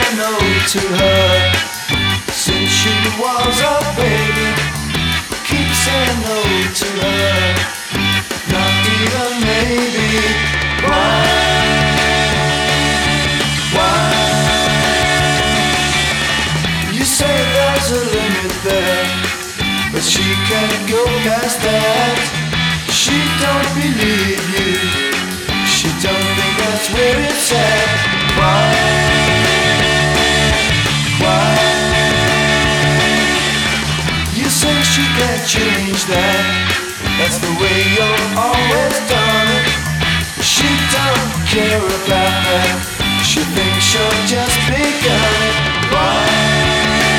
saying no to her since she was a baby. Keep saying no to her, not even maybe. Why? You say there's a limit there, but she can't go past that. She don't believe you, she don't think that's where it's at. Why? You say she can't change that, that's the way you've always done it. She don't care about that, she thinks you're just begun it. Why?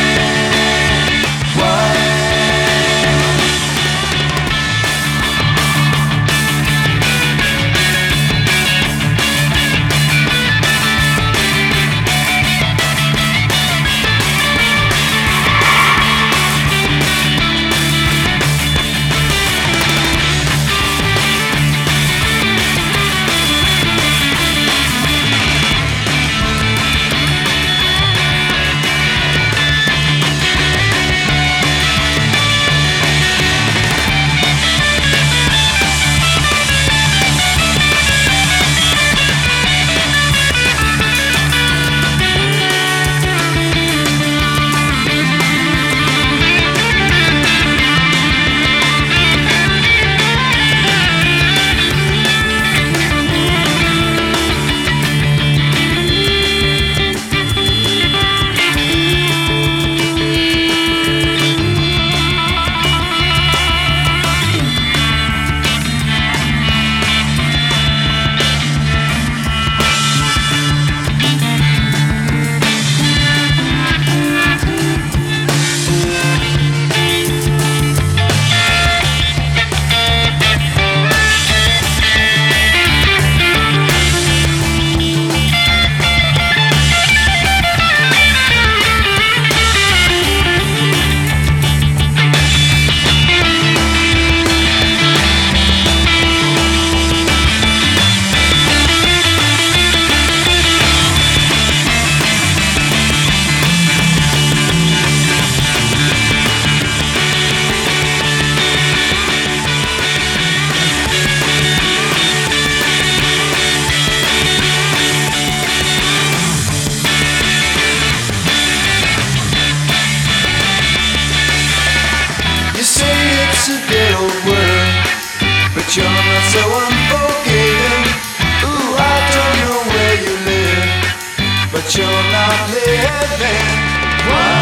It's a ghetto world, but you're not so unforgiving. Ooh, I don't know where you live, but you're not living. Why?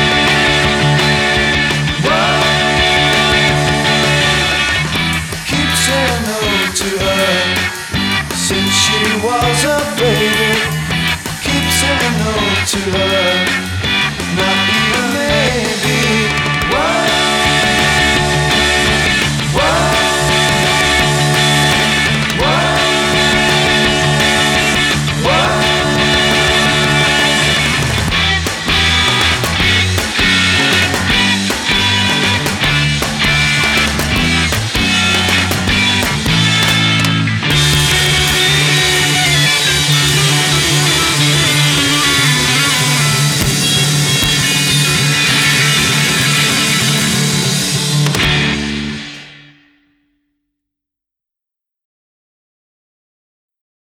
Keep saying no to her since she was a baby. Keep saying no to her.